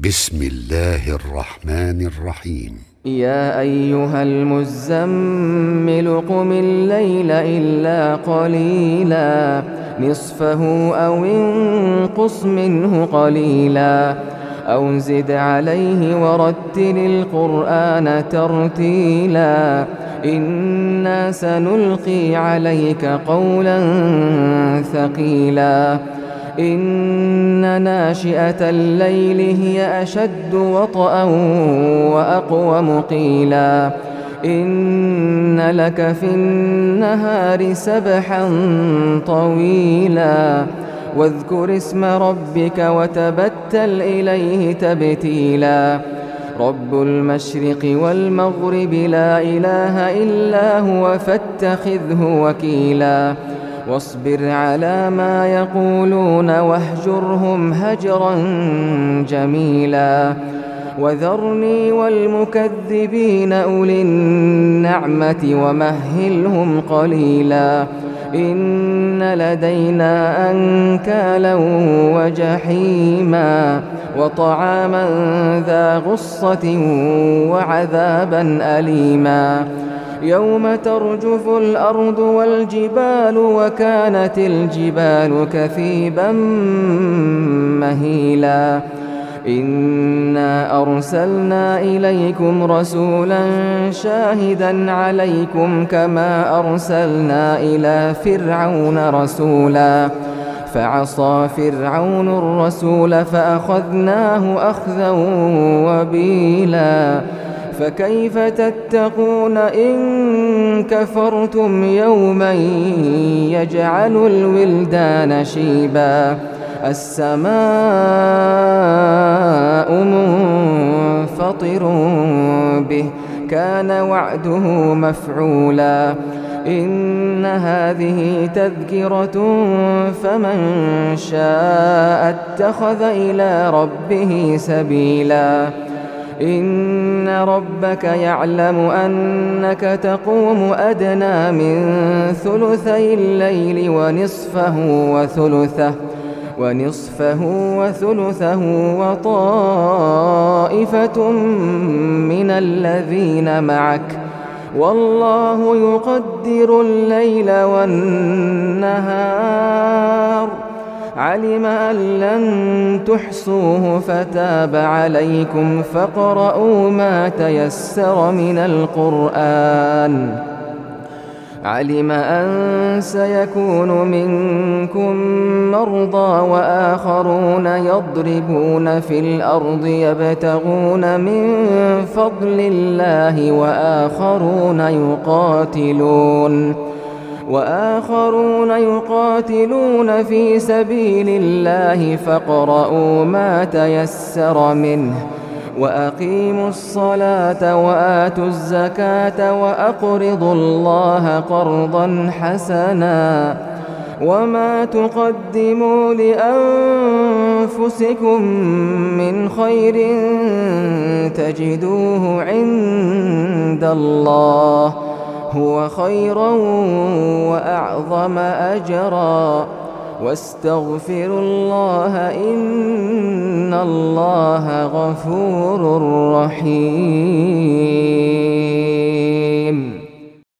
بسم الله الرحمن الرحيم. يا أيها المزمل قم الليل إلا قليلا نصفه أو انقص منه قليلا أو زد عليه ورتل القرآن ترتيلا إنا سنلقي عليك قولا ثقيلا إن ناشئة الليل هي أشد وطئا وأقوم قيلا إن لك في النهار سبحا طويلا واذكر اسم ربك وتبتل إليه تبتيلا رب المشرق والمغرب لا إله إلا هو فاتخذه وكيلا واصبر على ما يقولون واهجرهم هجرا جميلا وذرني والمكذبين أولي النعمة ومهلهم قليلا إن لدينا أنكالا وجحيما وطعاما ذا غصة وعذابا أليما يوم ترجف الأرض والجبال وكانت الجبال كثيبا مهيلا إنا أرسلنا إليكم رسولا شاهدا عليكم كما أرسلنا إلى فرعون رسولا فعصى فرعون الرسول فأخذناه أخذا وبيلا فكيف تتقون إن كفرتم يوما يجعل الولدان شيبا السماء منفطر به كان وعده مفعولا إن هذه تذكرة فمن شاء اتخذ إلى ربه سبيلا إن ربك يعلم أنك تقوم أدنى من ثلثي الليل ونصفه وثلثه وطائفة من الذين معك والله يقدر الليل والنهار علم أن لن تحصوه فتاب عليكم فاقرؤوا ما تيسر من القرآن علم أن سيكون منكم مرضى وآخرون يضربون في الأرض يبتغون من فضل الله وآخرون يقاتلون في سبيل الله فاقرؤوا ما تيسر منه وأقيموا الصلاة وآتوا الزكاة وأقرضوا الله قرضا حسنا وما تقدموا لأنفسكم من خير تجدوه عند الله هو خيرا وأعظم أجرا واستغفروا الله إن الله غفور رحيم.